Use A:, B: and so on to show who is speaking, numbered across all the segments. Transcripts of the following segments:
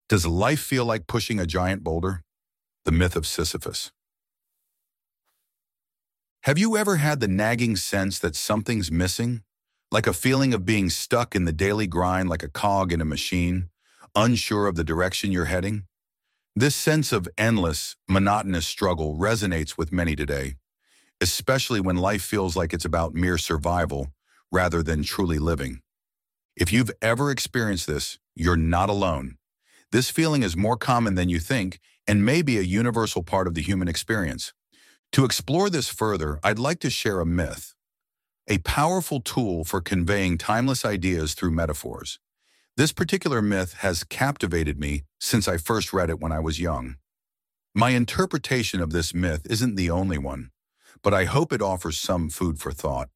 A: Does life feel like pushing a giant boulder? The myth of Sisyphus. Have you ever had the nagging sense that something's missing? Like a feeling of being stuck in the daily grind like a cog in a machine, unsure of the direction you're heading? This sense of endless, monotonous struggle resonates with many today, especially when life feels like it's about mere survival rather than truly living. If you've ever experienced this, you're not alone. This feeling is more common than you think and may be a universal part of the human experience. To explore this further, I'd like to share a myth, a powerful tool for conveying timeless ideas through metaphors. This particular myth has captivated me since I first read it when I was young. My interpretation of this myth isn't the only one, but I hope it offers some food for thought.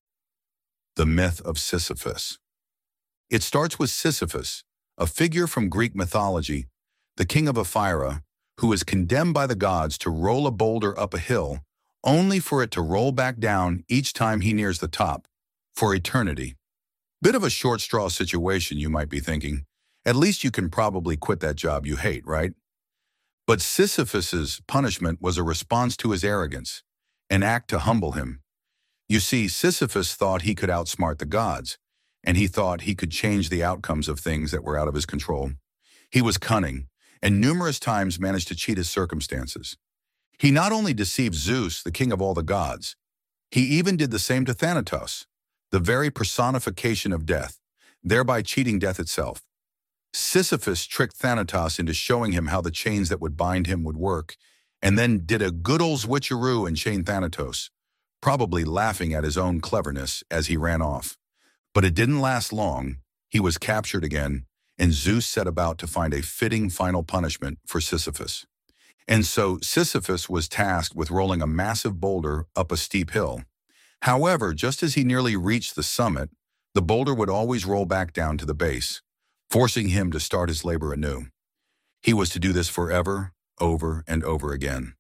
A: The myth of Sisyphus. It starts with Sisyphus, a figure from Greek mythology, the king of Ephyra, who is condemned by the gods to roll a boulder up a hill, only for it to roll back down each time he nears the top, for eternity. Bit of a short straw situation, you might be thinking. At least you can probably quit that job you hate, right? But Sisyphus's punishment was a response to his arrogance, an act to humble him. You see, Sisyphus thought he could outsmart the gods, and he thought he could change the outcomes of things that were out of his control. He was cunning, and numerous times managed to cheat his circumstances. He not only deceived Zeus, the king of all the gods, he even did the same to Thanatos, the very personification of death, thereby cheating death itself. Sisyphus tricked Thanatos into showing him how the chains that would bind him would work, and then did a good old switcheroo and chained Thanatos, probably laughing at his own cleverness as he ran off. But it didn't last long. He was captured again, and Zeus set about to find a fitting final punishment for Sisyphus. And so Sisyphus was tasked with rolling a massive boulder up a steep hill. However, just as he nearly reached the summit, the boulder would always roll back down to the base, forcing him to start his labor anew. He was to do this forever, over and over again.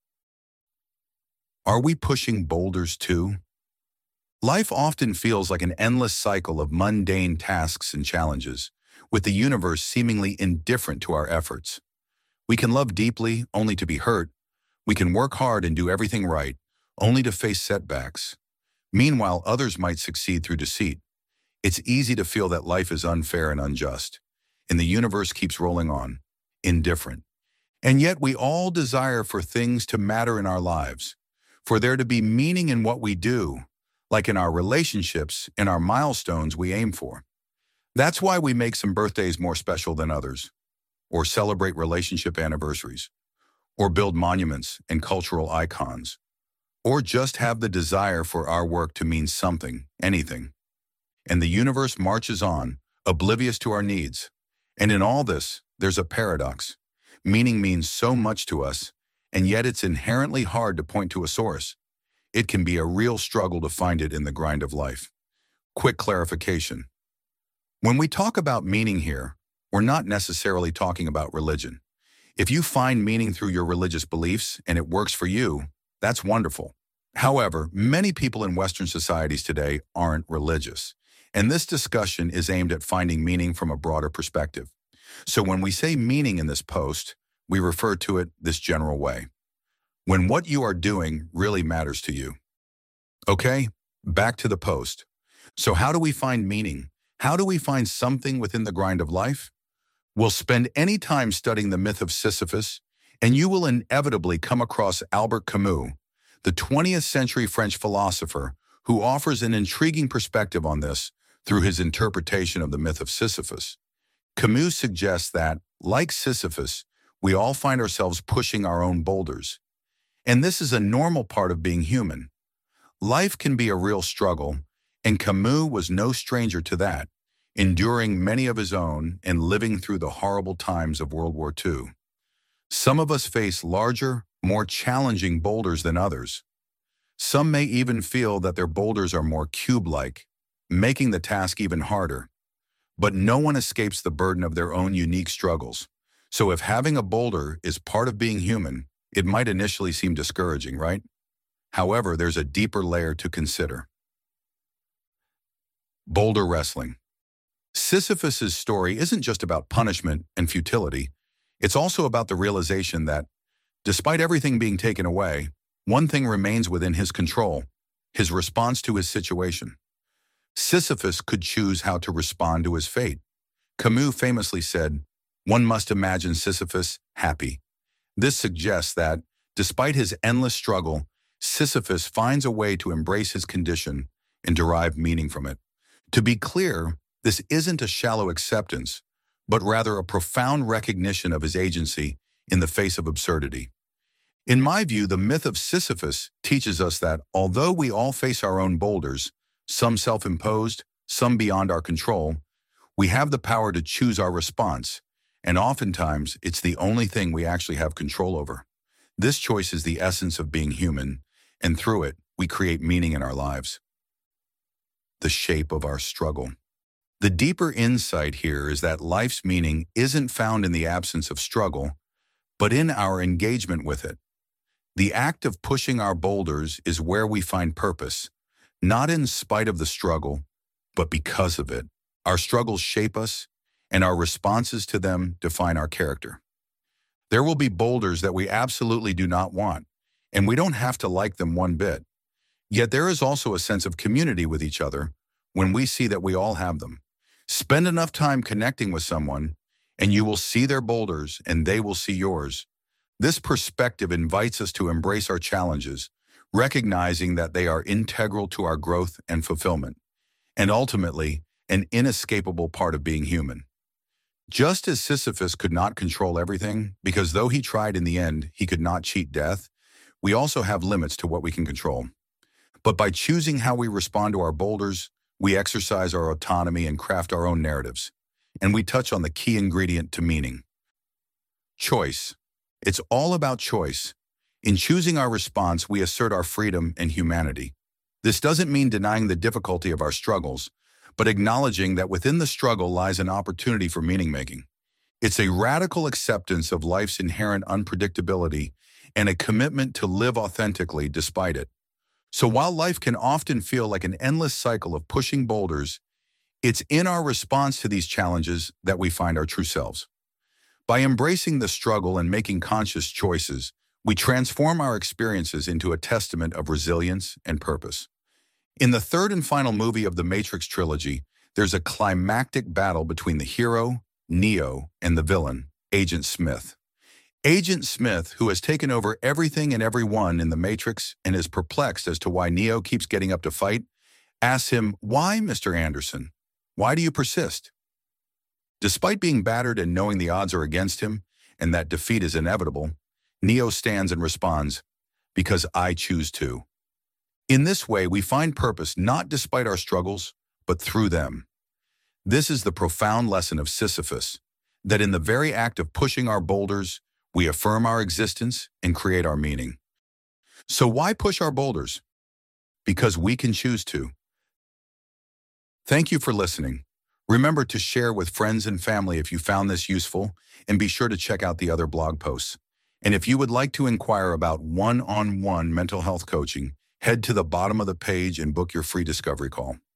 A: Are we pushing boulders too? Life often feels like an endless cycle of mundane tasks and challenges, with the universe seemingly indifferent to our efforts. We can love deeply, only to be hurt. We can work hard and do everything right, only to face setbacks. Meanwhile, others might succeed through deceit. It's easy to feel that life is unfair and unjust, and the universe keeps rolling on, indifferent. And yet we all desire for things to matter in our lives, for there to be meaning in what we do, like in our relationships and our milestones we aim for. That's why we make some birthdays more special than others, or celebrate relationship anniversaries, or build monuments and cultural icons, or just have the desire for our work to mean something, anything. And the universe marches on, oblivious to our needs. And in all this, there's a paradox. Meaning means so much to us, and yet it's inherently hard to point to a source. It can be a real struggle to find it in the grind of life. Quick clarification. When we talk about meaning here, we're not necessarily talking about religion. If you find meaning through your religious beliefs and it works for you, that's wonderful. However, many people in Western societies today aren't religious, and this discussion is aimed at finding meaning from a broader perspective. So when we say meaning in this post, we refer to it this general way: when what you are doing really matters to you. Okay, back to the post. So how do we find meaning? How do we find something within the grind of life? We'll spend any time studying the myth of Sisyphus, and you will inevitably come across Albert Camus, the 20th century French philosopher, who offers an intriguing perspective on this through his interpretation of the myth of Sisyphus. Camus suggests that, like Sisyphus, we all find ourselves pushing our own boulders. And this is a normal part of being human. Life can be a real struggle, and Camus was no stranger to that, enduring many of his own and living through the horrible times of World War II. Some of us face larger, more challenging boulders than others. Some may even feel that their boulders are more cube-like, making the task even harder. But no one escapes the burden of their own unique struggles. So if having a boulder is part of being human, it might initially seem discouraging, right? However, there's a deeper layer to consider. Boulder wrestling. Sisyphus's story isn't just about punishment and futility. It's also about the realization that, despite everything being taken away, one thing remains within his control: his response to his situation. Sisyphus could choose how to respond to his fate. Camus famously said, "One must imagine Sisyphus happy." This suggests that, despite his endless struggle, Sisyphus finds a way to embrace his condition and derive meaning from it. To be clear, this isn't a shallow acceptance, but rather a profound recognition of his agency in the face of absurdity. In my view, the myth of Sisyphus teaches us that although we all face our own boulders, some self-imposed, some beyond our control, we have the power to choose our response, and oftentimes it's the only thing we actually have control over. This choice is the essence of being human, and through it, we create meaning in our lives. The shape of our struggle. The deeper insight here is that life's meaning isn't found in the absence of struggle, but in our engagement with it. The act of pushing our boulders is where we find purpose, not in spite of the struggle, but because of it. Our struggles shape us, and our responses to them define our character. There will be boulders that we absolutely do not want, and we don't have to like them one bit. Yet there is also a sense of community with each other when we see that we all have them. Spend enough time connecting with someone, and you will see their boulders, and they will see yours. This perspective invites us to embrace our challenges, recognizing that they are integral to our growth and fulfillment, and ultimately, an inescapable part of being human. Just as Sisyphus could not control everything, because though he tried in the end, he could not cheat death, we also have limits to what we can control. But by choosing how we respond to our boulders, we exercise our autonomy and craft our own narratives. And we touch on the key ingredient to meaning: choice. It's all about choice. In choosing our response, we assert our freedom and humanity. This doesn't mean denying the difficulty of our struggles, but acknowledging that within the struggle lies an opportunity for meaning-making. It's a radical acceptance of life's inherent unpredictability and a commitment to live authentically despite it. So while life can often feel like an endless cycle of pushing boulders, it's in our response to these challenges that we find our true selves. By embracing the struggle and making conscious choices, we transform our experiences into a testament of resilience and purpose. In the third and final movie of the Matrix trilogy, there's a climactic battle between the hero, Neo, and the villain, Agent Smith. Agent Smith, who has taken over everything and everyone in the Matrix and is perplexed as to why Neo keeps getting up to fight, asks him, "Why, Mr. Anderson? Why do you persist?" Despite being battered and knowing the odds are against him and that defeat is inevitable, Neo stands and responds, "Because I choose to." In this way, we find purpose not despite our struggles, but through them. This is the profound lesson of Sisyphus, that in the very act of pushing our boulders, we affirm our existence and create our meaning. So why push our boulders? Because we can choose to. Thank you for listening. Remember to share with friends and family if you found this useful, and be sure to check out the other blog posts. And if you would like to inquire about one-on-one mental health coaching, head to the bottom of the page and book your free discovery call.